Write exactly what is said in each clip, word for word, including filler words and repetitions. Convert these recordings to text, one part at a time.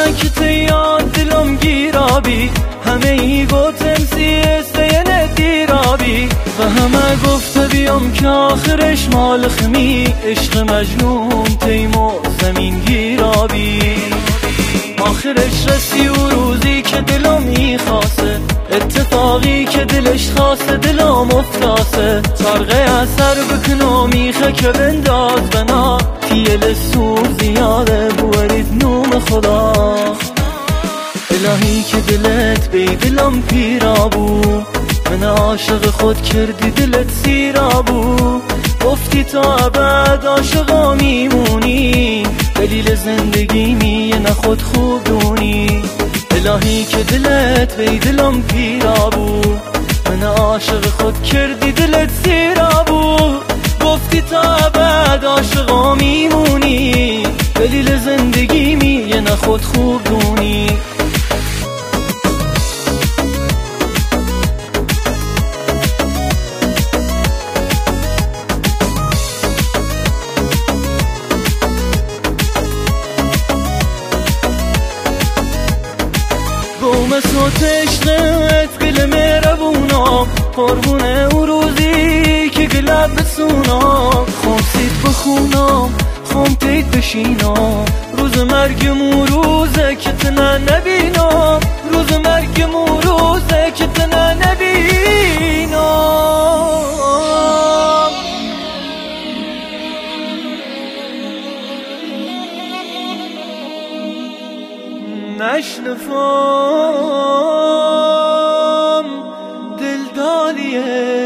ساکت یاد دلم گیرابی، همه ای گفتم سیسته ندیرابی و همه گفته بیام که آخرش مال خمی، عشق مجنون تیمو زمین گیرابی. آخرش رسی و روزی که دلم میخواسته، اتفاقی که دلش خواسته دلم افتاسه، ترغه اثر بکنو میخه که بنداز بنا، تیل سور زیاده بورید نوم خدا. الهی که دلت بی دلم پیرا بو، من عاشق خود کردی دلت سیرا بو، گفتی تا ابد عاشقا میمونی، دلیل زندگی می نه خود خوب دونی. الهی که دلت بی دلم پیرا بو، من عاشق خود کردی دلت سیرا بو، گفتی تا ابد عاشقا میمونی، دلیل زندگی می نه خود خوب دونی. قوم صوت عشقت گل مهربونا، قربونه او روزی که گلت بسونا، خوم سید بخونم خوم تید بشینم، روز مرگم او روزه که تنه نبینم، روز مرگم او روزه که تنه نبینم. نشنفم دل دالیه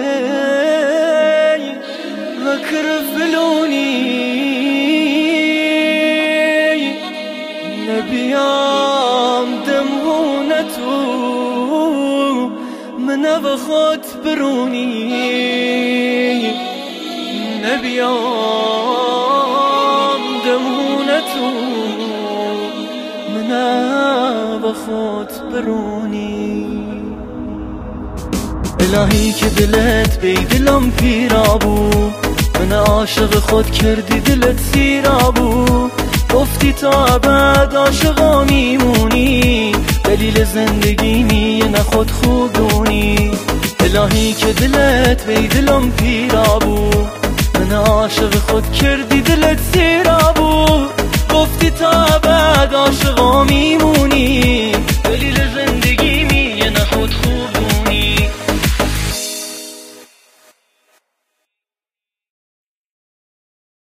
و کرفلونی، نبیام دمهونتو من بخوت برونی، نبیام دمهونتو بخوت برونی. الهی که دلت بی دلم پیرا بو، من عاشق خود کردی دلت سیرا بو، گفتی تا ابد عاشقا میمونی، دلیل زندگی می نه خود خوب دونی. الهی که دلت بی دلم پیرا بو، من عاشق خود کردی دلت سیرا بو، گفتی تا ابد عاشقا میمونی، دلیل